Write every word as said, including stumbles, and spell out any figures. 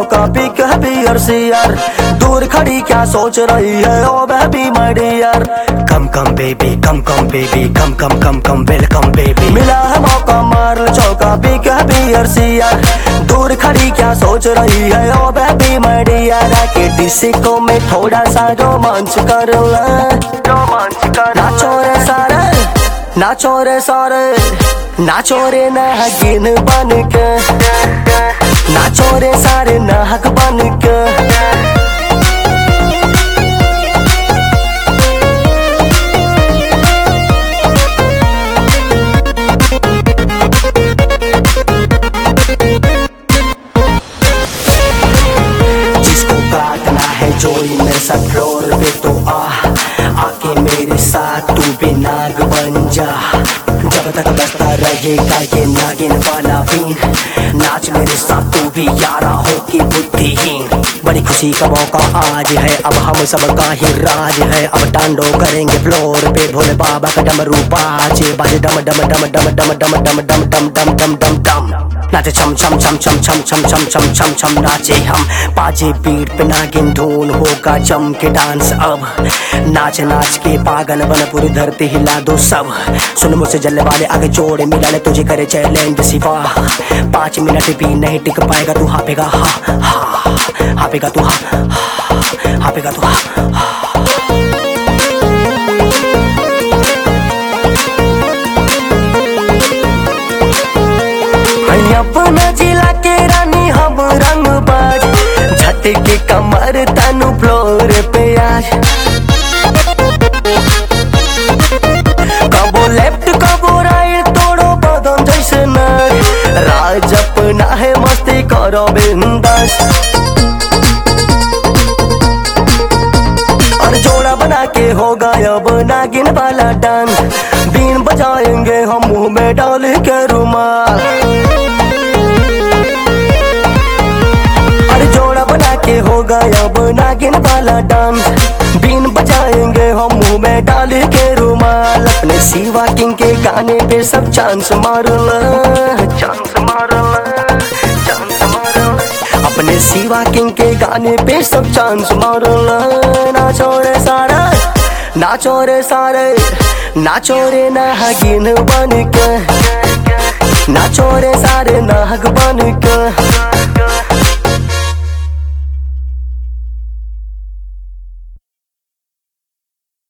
मौका पिक है beer share. दूर खड़ी क्या सोच रही है oh baby my dear. Come come baby come come baby come come come come welcome baby. मिला है मौका मार ले चौका पिक है बियर सियर। दूर खड़ी क्या सोच रही है ओ बेबी माय डियर। आके डिस्को में थोड़ा सा रोमांच कर ले, रोमांच कर। नाचो रे सारे नाचो रे सारे नाचो रे नागिन बन के, नाचो रे सारे नाहक बन के। जिसको काटना है जोई मेरे साथ फ्लोर पे तो आ, आके मेरे साथ तू भी नाग बन जा। जब तक बजता रहेगा ये नागिन वाला बीन, नाच मेरे साथ तू भी यारा हो की बुद्धिहीन। बड़ी खुशी का मौका आज है, अब हम सबका ही राज है। अब टांडो करेंगे फ्लोर पे, भोले बाबा का डमरू बाजे बाजे डम डम डम डम डम डम डम डम डम डम डम डम डम। नाचे छम छम छम छम छम छम छम छम छम छम नाचे हम बाजे बीट पे नागिन धून होगा जम के डांस। अब नाच नाच के पागल बन पूरी धरती हिला दो सब। सुन मुझसे जलने वाले आगे जोड़े मिला ले, तुझे करे चैलेंज सिवा। पाँच मिनट भी नहीं टिक पाएगा तू, हापेगा हा हा हापेगा तू हा हापेगा तू हा। अपना जिला के रानी हम रंग बाज, झटके कमर तनु फ्लोर पे आज। कबो लेफ्ट कबो राइट तोड़ो बदन जैसे नर। राज अपना है मस्ती करो बिंदास, और जोड़ा बना के होगा अब नागिन वाला डांस। बीन बजाएंगे हम मुंह में डाल के रुमाल, के होगा अब नागिन वाला डांस। बीन बजाएंगे हम मुंह में डाल के रुमाल। अपने शिवा किंग के गाने पे सब चांस मार ले, चांस मार ले, चांस मार ले। अपने शिवा किंग के गाने पे सब चांस मार ले। नाचो रे सारे नाचो रे सारे नाचो रे नागिन बन के, नाचो रे सारे नाग बन के।